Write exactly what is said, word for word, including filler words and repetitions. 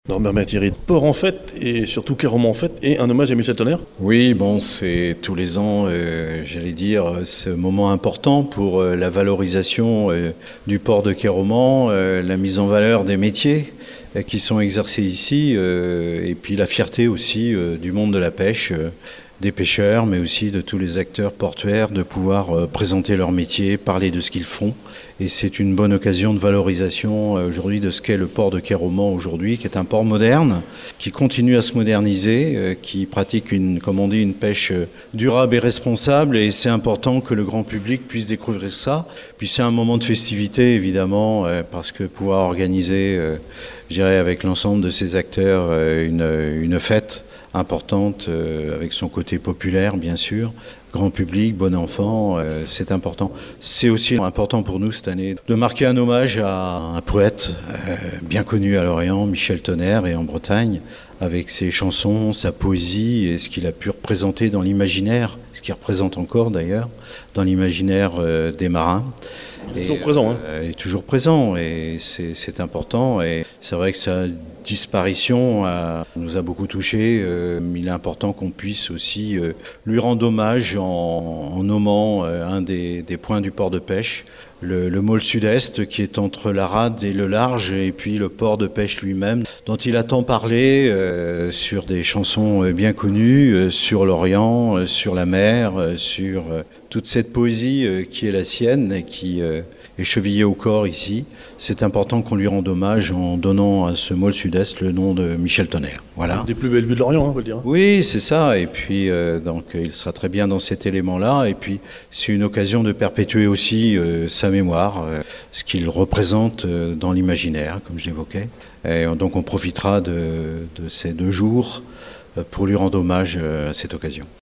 Norbert Mathiry, Port en fête et surtout Kéroman en fête et un hommage à Michel Tonnerre. Oui, bon, c'est tous les ans, euh, j'allais dire, ce moment important pour euh, la valorisation euh, du port de Kéroman, euh, la mise en valeur des métiers euh, qui sont exercés ici euh, et puis la fierté aussi euh, du monde de la pêche, euh, des pêcheurs, mais aussi de tous les acteurs portuaires de pouvoir euh, présenter leur métier, parler de ce qu'ils font. Et c'est une bonne occasion de valorisation euh, aujourd'hui de ce qu'est le port de Kéroman aujourd'hui, qui est un port moderne, qui continue à se moderniser, euh, qui pratique une, comme on dit, une pêche durable et responsable. Et c'est important que le grand public puisse découvrir ça. Puis c'est un moment de festivité, évidemment, euh, parce que pouvoir organiser, euh, je dirais, avec l'ensemble de ces acteurs, euh, une, une fête importante, euh, avec son côté populaire, bien sûr, grand public, bon enfant, euh, c'est important. C'est aussi important pour nous cette année de marquer un hommage à un poète euh, bien connu à Lorient, Michel Tonnerre, et en Bretagne, avec ses chansons, sa poésie et ce qu'il a pu représenter dans l'imaginaire, ce qu'il représente encore d'ailleurs, dans l'imaginaire euh, des marins. Il est toujours présent. Hein. Euh, il est toujours présent et c'est, c'est important. Et c'est vrai que sa disparition a, nous a beaucoup touchés. Euh, il est important qu'on puisse aussi euh, lui rendre hommage en, en nommant euh, un des, des points du port de pêche, le, le môle sud-est qui est entre la rade et le large, et puis le port de pêche lui-même, dont il a tant parlé euh, sur des chansons euh, bien connues, euh, sur l'Orient, euh, sur la mer, euh, sur euh, toute cette poésie euh, qui est la sienne et qui euh, est chevillée au corps ici. C'est important qu'on lui rende hommage en donnant à ce môle sud-est le nom de Michel Tonnerre. Voilà. Une des plus belles vues de l'Orient, on peut le dire. Oui, c'est ça. Et puis, euh, donc, il sera très bien dans cet élément-là. Et puis, c'est une occasion de perpétuer aussi euh, sa mémoire, euh, ce qu'il représente euh, dans l'imaginaire, comme je l'évoquais. Et donc, on profitera de, de ces deux jours euh, pour lui rendre hommage euh, à cette occasion.